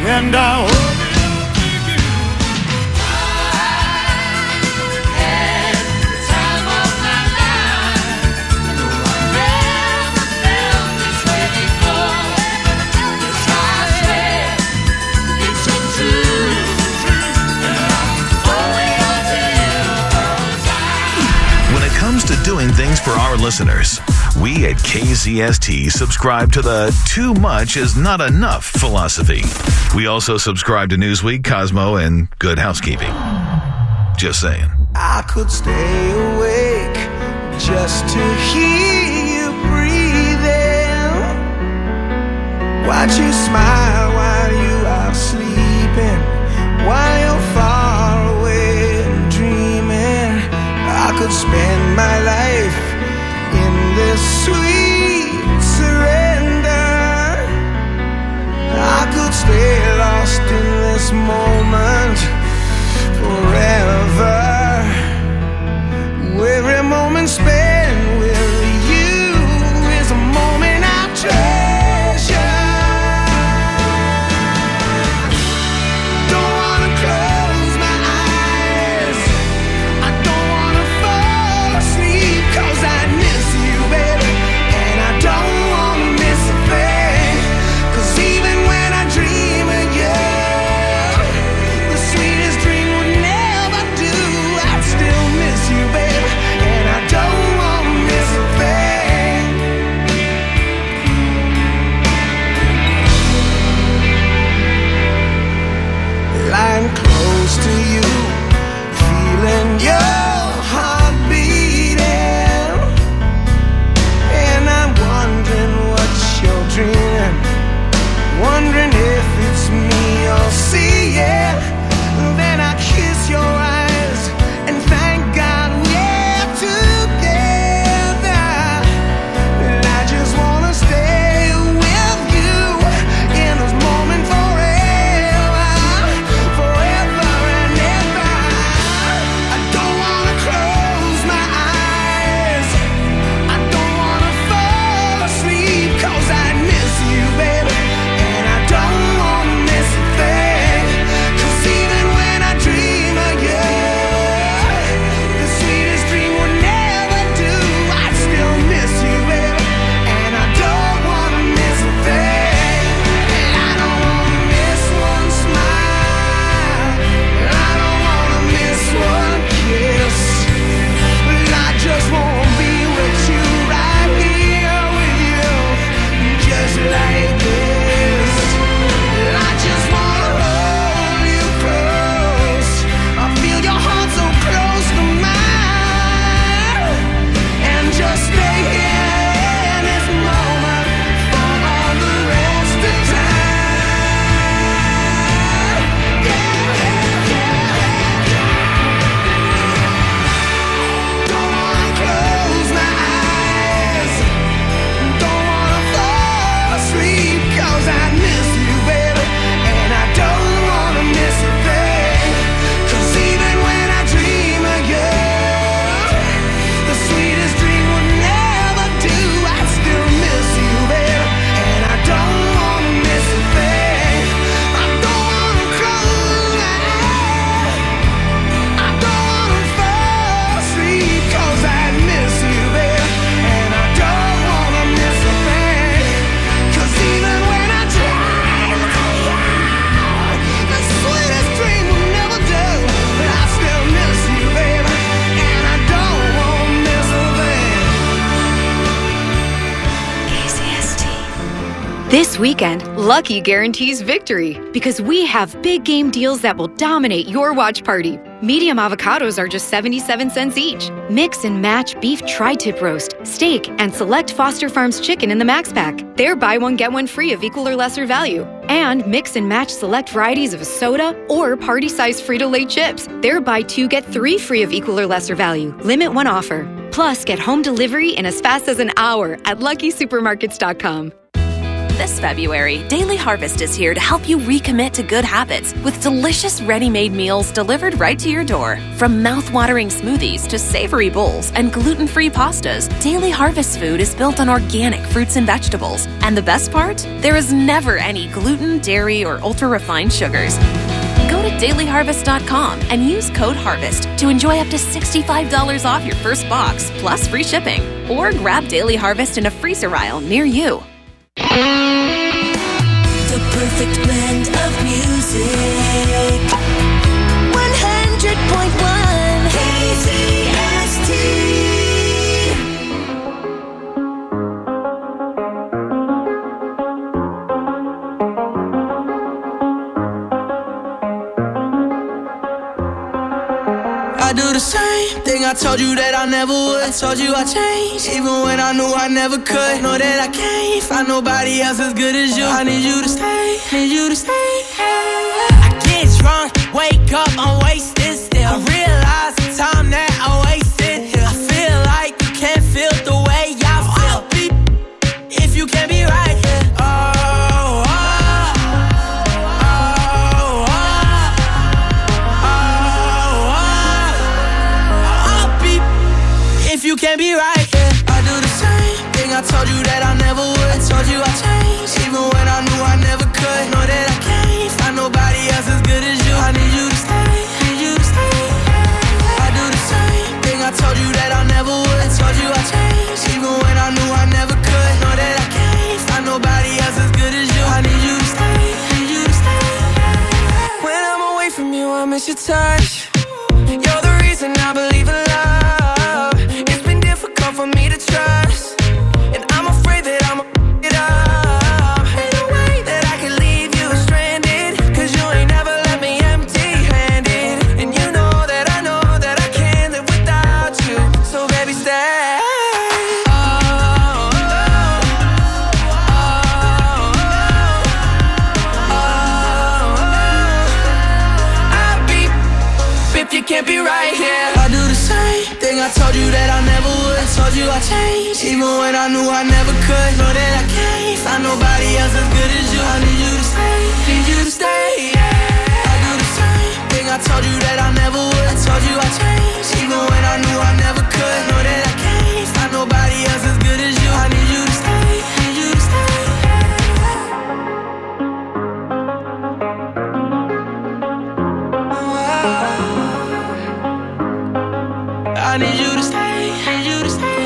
and I owe it to you. I had the time of my life. Never felt this way before. Yes, I swear it's a true, and I owe it to you. When it comes to doing things for our listeners, we at KZST subscribe to the too much is not enough philosophy. We also subscribe to Newsweek, Cosmo, and Good Housekeeping. Just saying. I could stay awake just to hear you breathing. Watch you smile while you are sleeping, while you're far away and dreaming. I could spend my life in this sweet surrender. I could stay lost in this moment forever. Every moment spent with you is a moment I treasure. Don't wanna close my eyes, I don't wanna fall asleep, 'cause I miss you, baby, and I don't wanna miss a thing. 'Cause even when I dream of you, the sweetest dream would never do. I'd still miss you, baby, and I don't wanna miss a thing. Lying close to you, feeling your heart beating, and I'm wondering what you're dreaming, wondering if it's me you're seeing. Then I kiss your eyes and thank God we're together. And I just wanna stay with you in this moment forever, forever and ever. I don't wanna close my eyes, I don't wanna fall asleep, 'cause I miss you, baby, and I don't wanna miss a thing. 'Cause even when I dream of you, the sweetest dream would never do. I'd still miss you, baby, and I don't wanna miss a thing. And I don't wanna miss one smile, and I don't wanna miss one kiss, but I just wanna be with you, right here with you, just like this. And I just wanna hold you close, I feel your heart so close to mine, and just stay here in this moment for all the rest of time. Don't wanna close my eyes, don't wanna fall asleep, 'cause I miss you, baby, and I don't wanna miss a thing. 'Cause even when I dream of you, the sweetest dream would never do. I still miss you, baby, and I don't wanna miss a thing. I don't wanna close my eyes, I don't wanna fall asleep, 'cause I miss you, baby, and I don't wanna miss a thing. 'Cause even when I dream of you, the sweetest dream will never do. But I still miss you, baby, and I don't wanna miss a thing. This weekend, Lucky guarantees victory because we have big game deals that will dominate your watch party. Medium avocados are just 77 cents each. Mix and match beef tri-tip roast, steak, and select Foster Farms chicken in the Max Pack. They're buy one, get one free of equal or lesser value. And mix and match select varieties of soda or party-sized Frito-Lay chips. They're buy two, get three free of equal or lesser value. Limit one offer. Plus, get home delivery in as fast as an hour at LuckySupermarkets.com. This February, Daily Harvest is here to help you recommit to good habits with delicious ready-made meals delivered right to your door. From mouth-watering smoothies to savory bowls and gluten-free pastas, Daily Harvest food is built on organic fruits and vegetables. And the best part? There is never any gluten, dairy, or ultra-refined sugars. Go to dailyharvest.com and use code HARVEST to enjoy up to $65 off your first box, plus free shipping. Or grab Daily Harvest in a freezer aisle near you. The perfect blend of music. 100.1 KZST. I do the same thing I told you that I never would. I told you I changed, even when I knew I never could. Know that I can't find nobody else as good as you. I need you to stay, need you to stay. I get drunk, wake up, I'm wasted still. I realize the time that I wasted here. I feel like you can't feel the way I feel. If you can't be right here. If you can't be right, yeah. I do the same thing I told you that I never would. I told you I changed, even when I knew I never could. Know that I can't find nobody else as good as you. I need you to stay, need you to stay. I do the same thing I told you that I never would. I told you I changed, even when I knew I never could. Know that I can't find nobody else as good as you. I need you to stay, need you to stay. When I'm away from you, I miss your touch. You're the reason I believe in love. For me to trust, and I'm afraid that I'ma it up. Ain't no way that I can leave you stranded, cause you ain't never left me empty-handed. And you know that I can't live without you. So baby, stay. I'll be if you can't be right here. I do the same thing I told you that I never would. I told you I changed, even when I knew I never could. Know that I can't find nobody else as good as you. I need you to stay, need you to stay. I do the same thing I told you that I never would. I told you I changed, even when I knew I never could. Know that I can't find nobody else as good as you. I need you to stay, need you to stay. I need you to stay, need you to stay.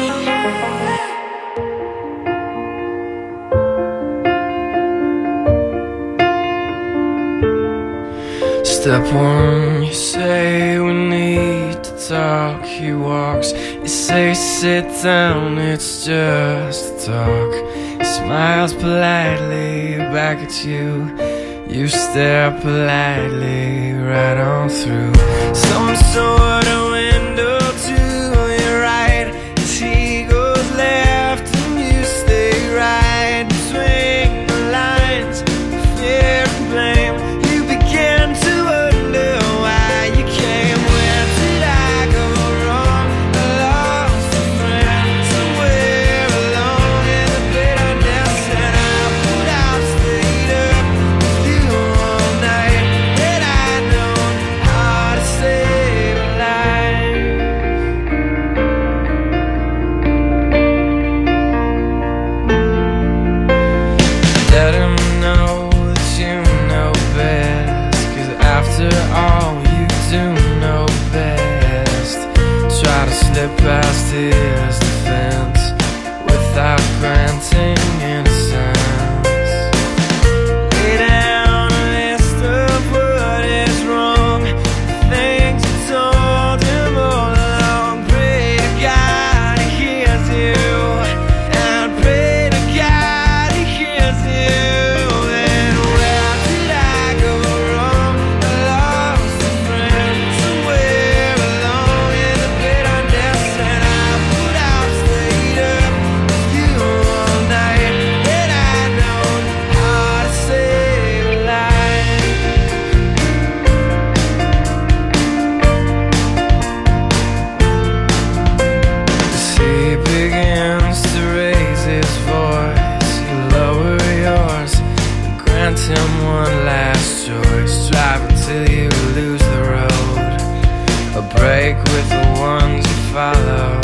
Step one, you say we need to talk. He walks, you say sit down, it's just a talk. He smiles politely back at you. You stare politely right on through some sort of window to your right. As he goes left and you stay right between the lines of fear and blame. You begin to wonder why you came. Where did I go wrong? I lost a friend somewhere alone in the bitterness, and I would have stayed up with you all night. Had I known how to save a life. Let him know that you know best, 'cause after all you do know best. Try to slip past his defense without granting innocence. Lay down a list of what is wrong, things you told him all along. Pray to God he hears you, and pray to God he hears you. Then where did I go wrong? I lost a friend somewhere alone in the bitterness, and I would have last choice. Drive until you lose the road, a break with the ones you follow.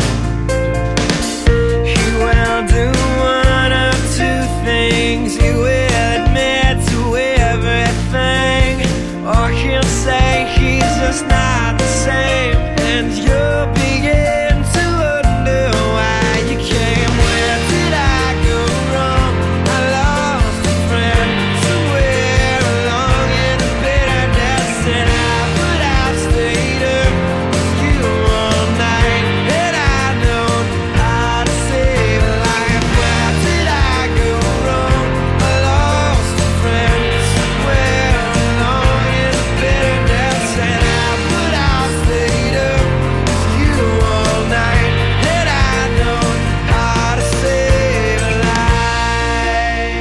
He will do one of two things. He will admit to everything, or he'll say he's just not the same, and you'll begin to wonder why you came. Where did I go wrong? I lost a friend somewhere along in the bitterness, and I stayed up with you all night, and I know how to save a life. Where did I go wrong? I lost a friend somewhere along in the bitterness, and I stayed up with you all night, and I know how to save a life.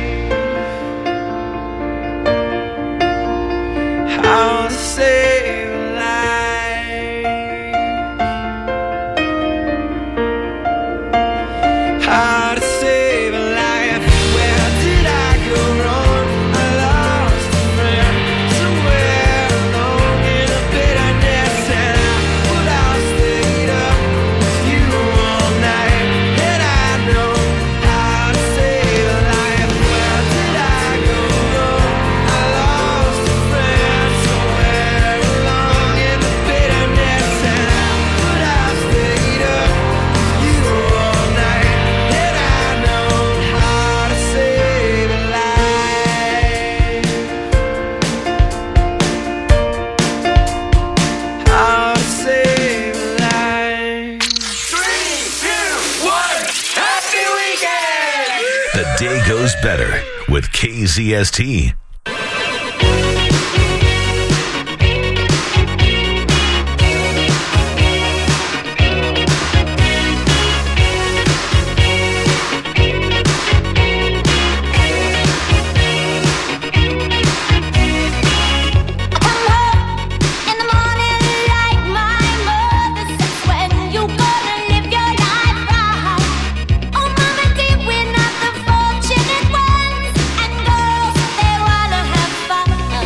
How to save a life. How to save a life. Where did I go wrong? I lost a friend somewhere along in the bitterness, and I stayed up with you all night, and I know how to save a life. Where did I go wrong? I lost a friend somewhere along in the bitterness, and I stayed up with you all night, and I know how to save a life. How to save a life. 3, 2, 1, happy weekend! The day goes better with KZST. Come home in the morning like my mother says. When you gonna live your life right? Oh, mama dear, we're not the fortunate ones, and girls they wanna have fun.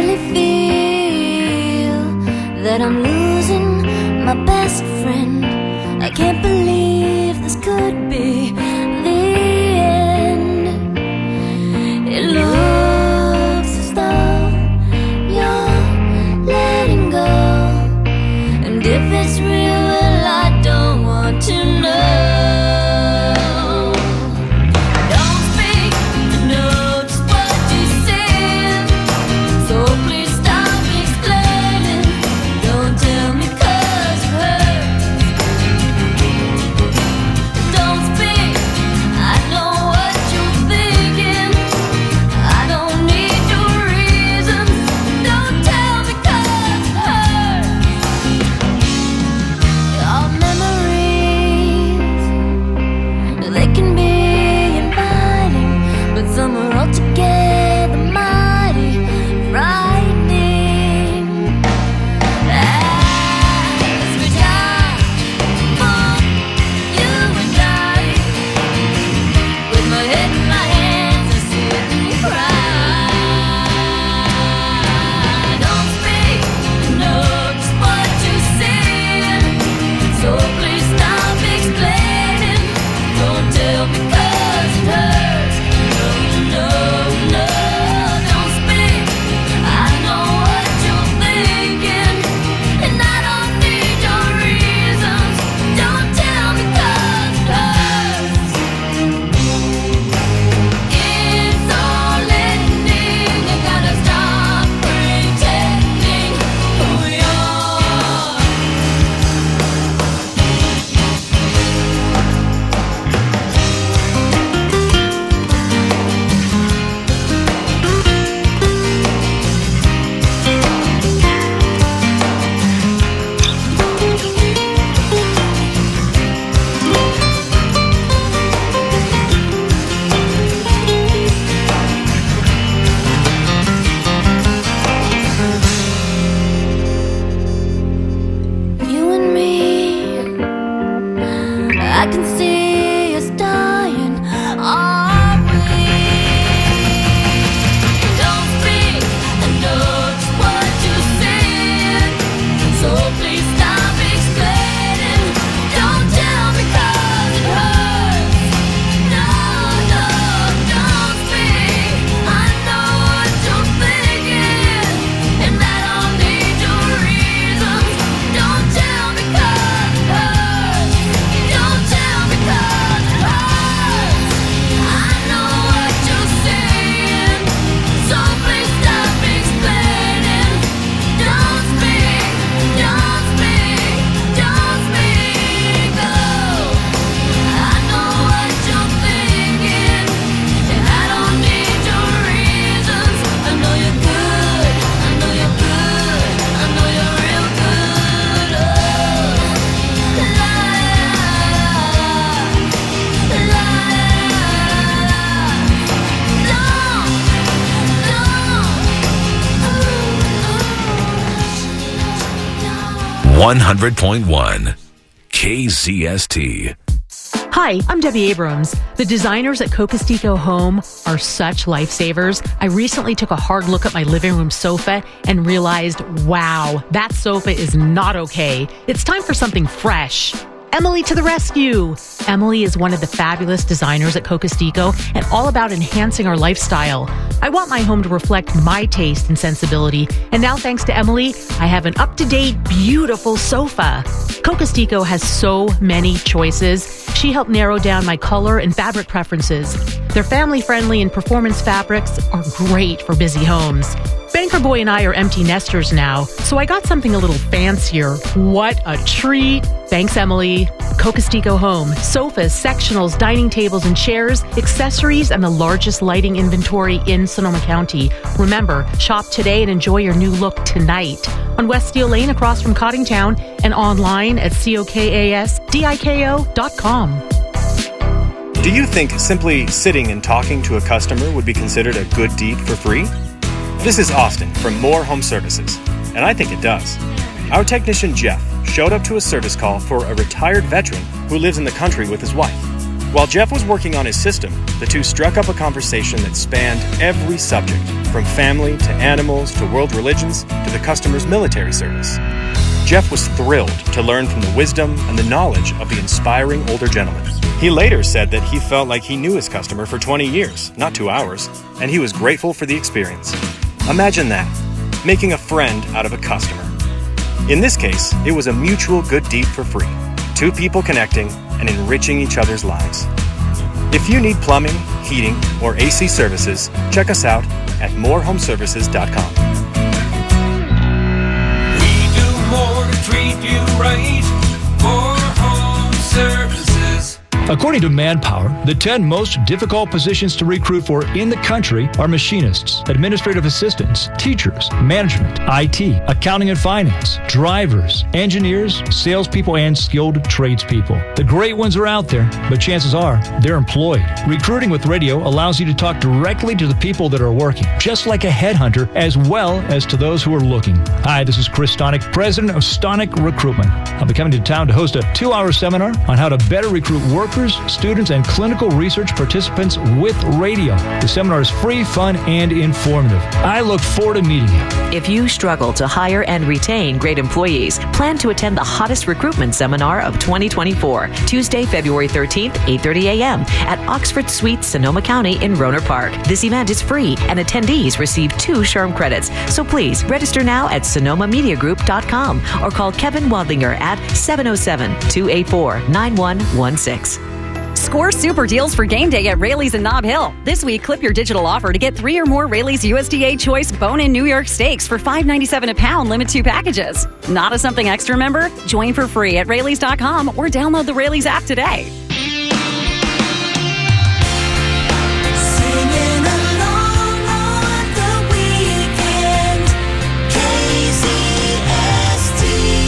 really feel that I'm losing my best friend. I can't believe this could be the end. It looks as though you're letting go, and if it's real, well, I don't want to know. Don't speak, I know just what you said, so please stop explaining. Don't tell me 'cause it hurts. Don't speak, I know what you're thinking. I don't need your reasons. Don't tell me 'cause it hurts. Our memories, they can be inviting, but some are altogether mighty frightening. As we die for you and I, with my head in my hands, I sit and cry. Don't speak, I know just what you said, so please stop explaining. Don't tell me 'cause it hurts. No, no, no. Don't speak, I know what you're thinking, and I don't need your reasons. Don't tell me 'cause it hurts. It's all ending. You gotta stop pretending who you are. You and me, I can see us dying, are we? Don't speak, I know just what you said, so please stop explaining. Don't tell me 'cause it hurts. No, no, don't speak, I know what you're thinking, and I don't need your reasons. Don't tell me 'cause it hurts. Don't tell me 'cause it hurts. I know what you're saying, so please stop explaining. Don't speak, don't speak, don't speak. Oh, I know what you're thinking, and I don't need your reasons. I know you're good, I know you're good, I know you're real good. Oh, la la la. Don't. 100.1 KZST. Hi, I'm Debbie Abrams. The designers at Cocos Home are such lifesavers. I recently took a hard look at my living room sofa and realized, wow, that sofa is not okay. It's time for something fresh. Emily to the rescue. Emily is one of the fabulous designers at Cocos and all about enhancing our lifestyle. I want my home to reflect my taste and sensibility. And now, thanks to Emily, I have an up-to-date, beautiful sofa. Cocos has so many choices. She helped narrow down my color and fabric preferences. Their family-friendly and performance fabrics are great for busy homes. Banker Boy and I are empty nesters now, so I got something a little fancier. What a treat! Thanks, Emily. Cocos Home. Sofas, sectionals, dining tables, and chairs, accessories, and the largest lighting inventory in Sonoma County. Remember, shop today and enjoy your new look tonight. On West Steel Lane across from Cottingtown and online at COKASDIKO.com. Do you think simply sitting and talking to a customer would be considered a good deed for free? This is Austin from Moore Home Services, and I think it does. Our technician Jeff showed up to a service call for a retired veteran who lives in the country with his wife. While Jeff was working on his system, the two struck up a conversation that spanned every subject, from family to animals to world religions to the customer's military service. Jeff was thrilled to learn from the wisdom and the knowledge of the inspiring older gentleman. He later said that he felt like he knew his customer for 20 years, not 2 hours, and he was grateful for the experience. Imagine that, making a friend out of a customer. In this case, it was a mutual good deed for free. Two people connecting and enriching each other's lives. If you need plumbing, heating, or AC services, check us out at morehomeservices.com. We do more to treat you right. More home services. According to Manpower, the 10 most difficult positions to recruit for in the country are machinists, administrative assistants, teachers, management, IT, accounting and finance, drivers, engineers, salespeople, and skilled tradespeople. The great ones are out there, but chances are they're employed. Recruiting with radio allows you to talk directly to the people that are working, just like a headhunter, as well as to those who are looking. Hi, this is Chris Stonick, president of Stonick Recruitment. I'll be coming to town to host a 2-hour seminar on how to better recruit workers, students, and clinical research participants with radio. The seminar is free, fun, and informative. I look forward to meeting you. If you struggle to hire and retain great employees, plan to attend the hottest recruitment seminar of 2024, Tuesday, February 13th, 8:30 a.m. at Oxford Suites, Sonoma County in Rohnert Park. This event is free, and attendees receive 2 SHRM credits. So please register now at sonomamediagroup.com or call Kevin Wadlinger at 707-284-9116. Score super deals for game day at Rayleigh's in Nob Hill. This week, clip your digital offer to get 3 or more Rayleigh's USDA Choice Bone-In New York Steaks for $5.97 a pound, limit 2 packages. Not a something extra member? Join for free at Rayleigh's.com or download the Rayleigh's app today. Singing along on the weekend, KZST.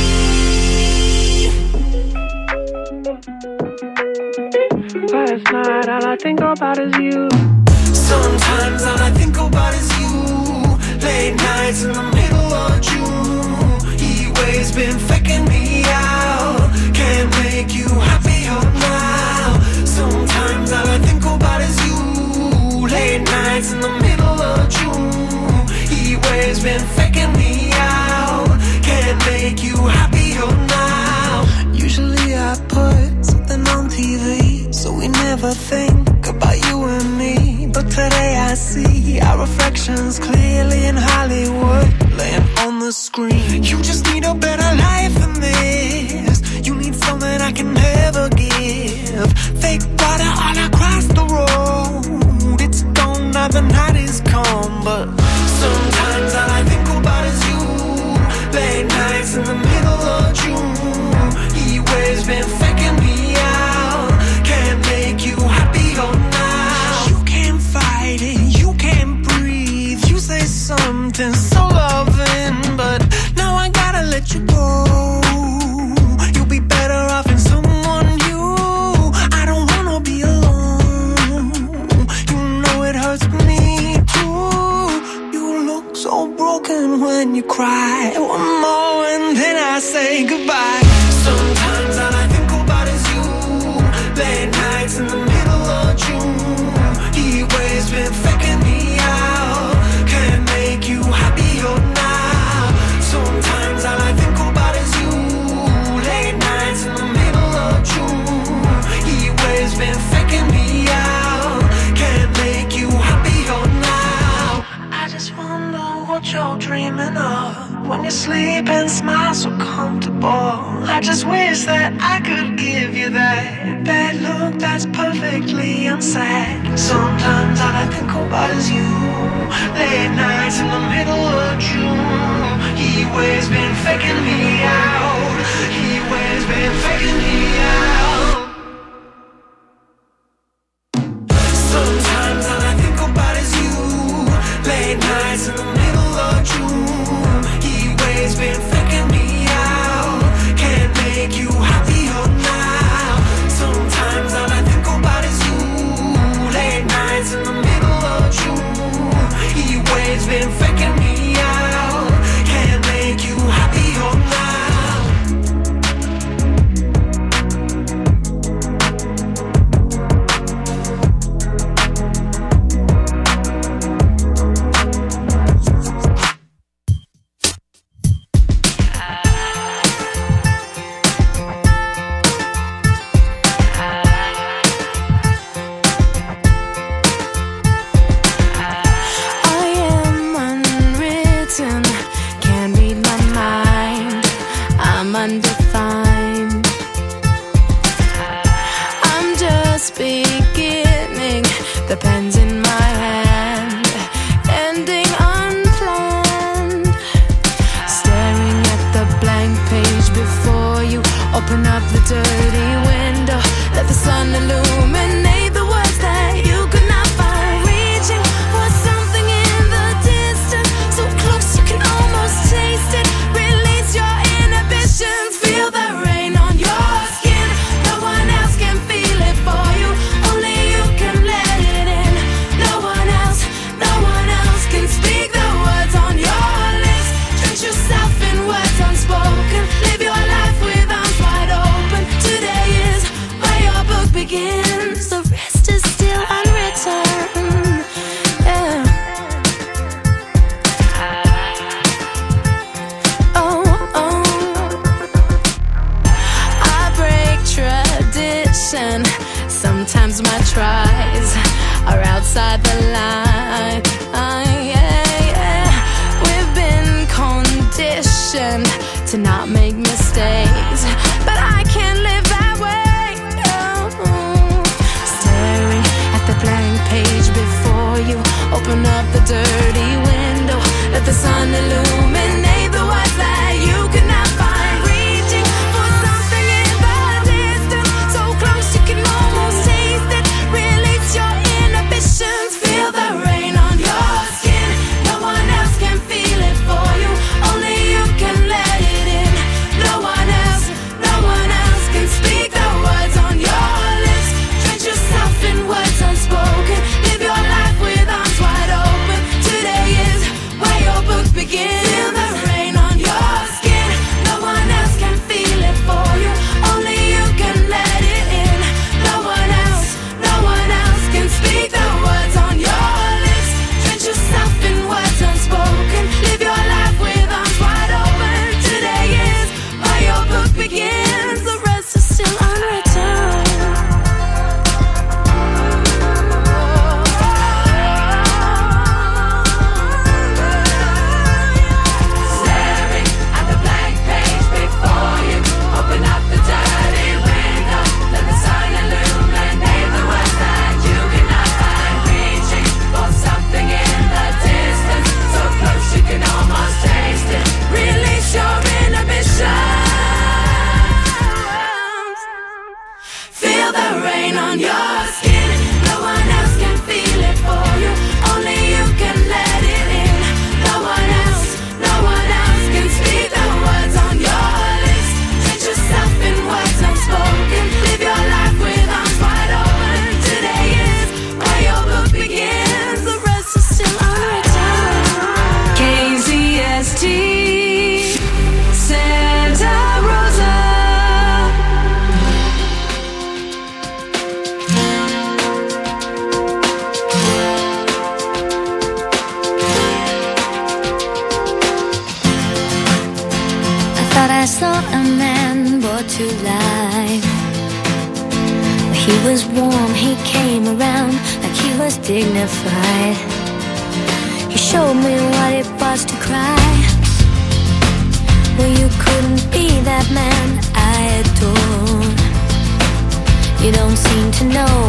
Last night, all I think about is you. Sometimes all I think about is you. Late nights in the middle of June. He always been faking me out. Can't make you happier now. Sometimes all I think about is you. Late nights in the middle of June. He always been faking me out. Can't make you happier now. Usually I put something on TV, so we never think about you and me. But today I see our reflections clearly in Hollywood, laying on the screen. You just need a better life than this. You need something I can never give. Fake water all across the road. It's gone now, the night is come. But sometimes all I think about is you. Late nights in the middle of June. He always been faking me out. Can't make you happier now. You can't fight it, you can't breathe. You say something so loving, but now I gotta let you go. You'll be better off in someone new. I don't wanna be alone. You know it hurts me too. You look so broken when you cry. One more and then I say goodbye. Sometimes all I think about is you. Late nights in the middle of June. He always been faking me out. Can't make you happier now. Sometimes all I think about is you. Late nights in the middle of June. He always been faking me out. Can't make you happier now. I just wonder what you're dreaming of when you sleep and smile so comfortable. I just wish that I could give you that look that's perfectly unsaid. Sometimes all I think about is you. Late nights in the middle of June. He always been faking me out. He always been faking me out. Sometimes all I think about is you. Late nights in the middle of June. He always been faking me out. Can't make you happier now. Sometimes all I think about is you. Late nights in the middle of June. He always been faking me out. Can't make you happier now. I'm undefined. I'm just beginning, the pen's in my hand, ending unplanned. Staring at the blank page before you, open up the dirty window, let the sun illuminate the words that you could not find. Reaching for something in the distance, so close you can almost taste it. Release your inhibitions, feel the rain on your skin. No one else can feel it for you, only you can let it in. No one else can speak the words on your lips. Drench yourself in words unspoken, live your life with arms wide open. Today is where your book begins, the rest is still unwritten. Yeah. I break tradition. Sometimes my tries are outside the line. We've been conditioned to not make mistakes, but I can't live that way. Staring at the blank page before you, open up the dirty window, let the sun illuminate the words that you could not find. Reaching for something in the distance, so close you can almost taste it. Release your inhibitions, feel the rain on your skin. No one else can feel it for you, only you can let it in. No one else can speak the words on your lips. Drench yourself in words unspoken, live your life with arms wide open. Today is where your book begins. Feel the rain on your skin. No one else can feel it for you, only you can let it in. No one else can speak the words on your lips. Drench yourself in words unspoken, live your life with arms wide open. Today is where your book begins, the rest is still unwritten. Staring at the blank page before you, open up the dirty window, let the sun illuminate the words that you cannot find. Reaching for something in the distance, so close you can almost taste it. Release your inhibitions, feel the rain on your skin. No one else can feel it for you, only you can let it in. No one else can speak the words on your lips. Drench yourself in words unspoken, live your life with arms wide open. Today is where your book begins, the rest is still unwritten. KZST Santa Rosa. I thought I saw a man brought to life. He was warm, he came around like he was dignified. He showed me what it was to cry. Well, you couldn't be that man I adored. You don't seem to know